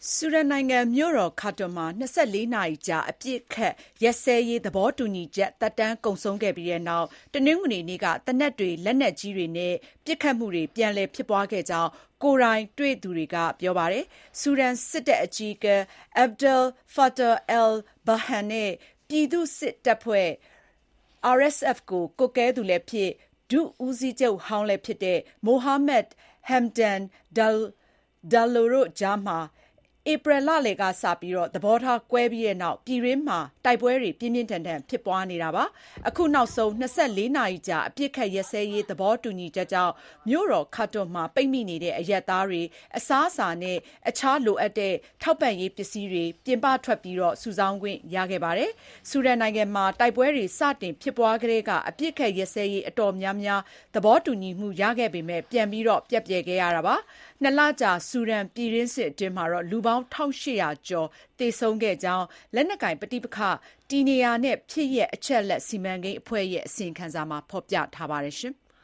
ဆူဒန်နိုင်ငံမြို့တော်ခါတွန်မှာ24နာရီကြာအပစ်အခတ်ရပ်စဲရေးသဘောတူညီချက်သက်တမ်းကုန်ဆုံးခဲ့ပြီးတဲ့နောက်တနင်္ဂနွေနေ့ကသေနတ်တွေလက်နက်ကြီးတွေနဲ့ပစ်ခတ်မှုတွေပြန်လည်ဖြစ်ပွားခဲ့ကြောင်းကိုယ်တိုင်တွေ့သူတွေကပြောပါတယ်။ဆူဒန်စစ်တပ်အကြီးအကဲ Abdel Fattah al-Burhan နဲ့ပြည်သူ့စစ်တပ်ဖွဲ့ RSF ကိုကွပ်ကဲသူလည်းဖြစ်ဒုဦးစီးချုပ်ဟောင်းလည်းဖြစ်တဲ့ Mohamed Hamdan Dagalo တို့ကြားမှာဧပြီလလယ်ကစပြီးသဘောထားကွဲပြီးတဲ့နောက်ပြည်တွင်းမှာတိုက်ပွဲတွေပြင်းပြင်းထန်ထန်ဖြစ်ပွားနေတာပါ။အခုနောက်ဆုံး24နာရီကြာအပစ်အခတ်ရပ်စဲရေးသဘောတူညီချက်ကြောင့်မြို့တော်ခါတွန်မှာပိတ်မိနေတဲ့အရပ်သားတွေအစားအစာနဲ့အခြားလိုအပ်တဲ့ထောက်ပံ့ရေးပစ္စည်းတွေပြင်ပထွက်ပြီးစုဆောင်းခွင့်ရခဲ့ပါတယ်။ဆူဒန်နိုင်ငံမှာတိုက်ပွဲတွေစတင်ဖြစ်ပွားကတည်းကအပစ်အခတ်ရပ်စဲရေးအတော်များများသဘောတူညီမှုရခဲ့ပေမဲ့ပြန်ပြီးပြက်ပြယ်ခဲ့ရတာပါ။2 လကြာဆူဒန်ပြည်တွင်းစစ်အတွင်းမှာလူပေါင်း1800ကျော်သေဆုံးခဲ့ကြောင်းလက်နက်ကိုင်ပဋိပက္ခတည်နေရာနဲ့ဖြစ်ရပ်အချက်အလက်စီမံကိန်းအဖွဲ့ရဲ့အစီရင်ခံစာမှာဖော်ပြထားပါတယ်။